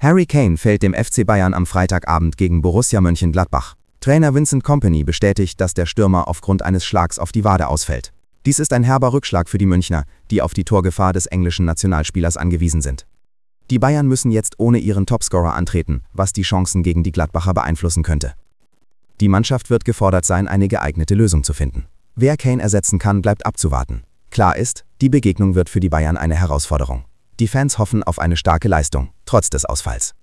Harry Kane fällt dem FC Bayern am Freitagabend gegen Borussia Mönchengladbach. Trainer Vincent Kompany bestätigt, dass der Stürmer aufgrund eines Schlags auf die Wade ausfällt. Dies ist ein herber Rückschlag für die Münchner, die auf die Torgefahr des englischen Nationalspielers angewiesen sind. Die Bayern müssen jetzt ohne ihren Topscorer antreten, was die Chancen gegen die Gladbacher beeinflussen könnte. Die Mannschaft wird gefordert sein, eine geeignete Lösung zu finden. Wer Kane ersetzen kann, bleibt abzuwarten. Klar ist, die Begegnung wird für die Bayern eine Herausforderung. Die Fans hoffen auf eine starke Leistung, trotz des Ausfalls.